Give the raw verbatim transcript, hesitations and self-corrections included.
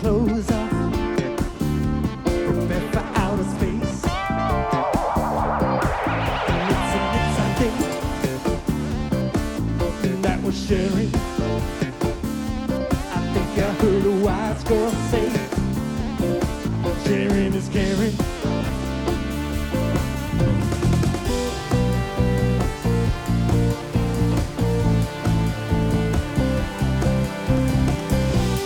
clothes off, prepare for outer space. And it's a mix, I think, that we're sharing. I think I heard a wise girl say